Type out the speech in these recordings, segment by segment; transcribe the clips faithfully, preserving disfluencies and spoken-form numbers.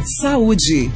Saúde.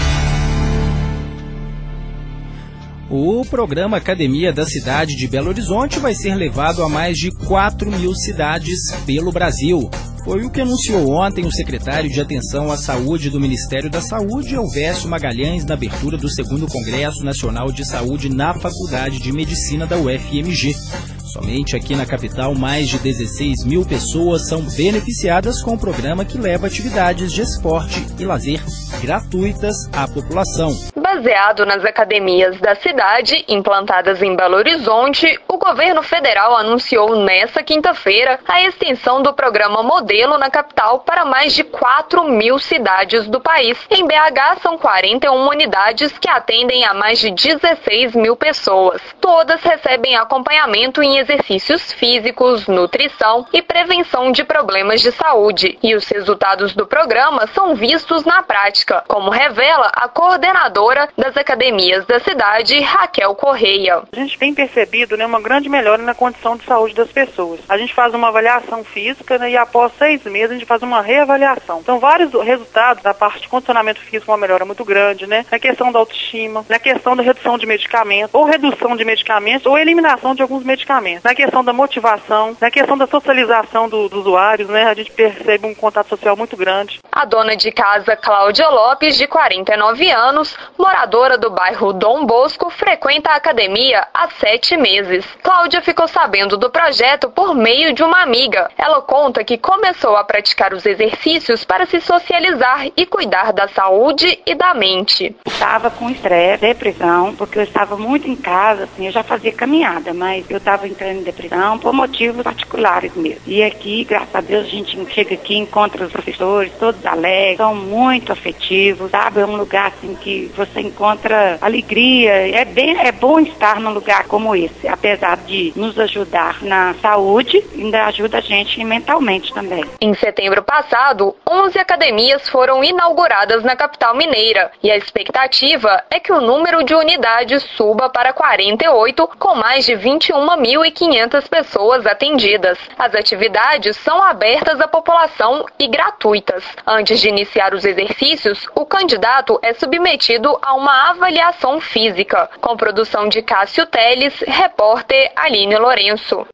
O programa Academia da Cidade de Belo Horizonte vai ser levado a mais de quatro mil cidades pelo Brasil. Foi o que anunciou ontem o secretário de Atenção à Saúde do Ministério da Saúde, Elvésio Magalhães, na abertura do segundo Congresso Nacional de Saúde na Faculdade de Medicina da U F M G. Somente aqui na capital, mais de dezesseis mil pessoas são beneficiadas com o programa que leva atividades de esporte e lazer gratuitas à população. Baseado nas academias da cidade, implantadas em Belo Horizonte, o governo federal anunciou nesta quinta-feira a extensão do programa Modelo na capital para mais de quatro mil cidades do país. Em B H, são quarenta e uma unidades que atendem a mais de dezesseis mil pessoas. Todas recebem acompanhamento em exercícios físicos, nutrição e prevenção de problemas de saúde. E os resultados do programa são vistos na prática, como revela a coordenadora das academias da cidade, Raquel Correia. A gente tem percebido, né, uma grande melhora na condição de saúde das pessoas. A gente faz uma avaliação física, né, e após seis meses a gente faz uma reavaliação. Então, vários resultados da parte de condicionamento físico, uma melhora muito grande, né? Na questão da autoestima, na questão da redução de medicamentos, ou redução de medicamentos, ou eliminação de alguns medicamentos. Na questão da motivação, na questão da socialização do, dos usuários, né? A gente percebe um contato social muito grande. A dona de casa, Cláudia Lopes, de quarenta e nove anos, moradora do bairro Dom Bosco, frequenta a academia há sete meses. Cláudia ficou sabendo do projeto por meio de uma amiga. Ela conta que começou a praticar os exercícios para se socializar e cuidar da saúde e da mente. Estava com estresse, depressão, porque eu estava muito em casa, assim, eu já fazia caminhada, mas eu estava entrando em depressão por motivos particulares mesmo. E aqui, graças a Deus, a gente chega aqui, encontra os professores, todos alegres, são muito afetivos, sabe? É um lugar assim que você encontra alegria. É bem, é bom estar num lugar como esse, apesar de nos ajudar na saúde, ainda ajuda a gente mentalmente também. Em setembro passado, onze academias foram inauguradas na capital mineira e a expectativa é que o número de unidades suba para quarenta e oito, com mais de vinte e uma mil e quinhentas pessoas atendidas. As atividades são abertas à população e gratuitas. Antes de iniciar os exercícios, o candidato é submetido a uma avaliação física, com produção de Cássio Teles, repórter Aline Lourenço.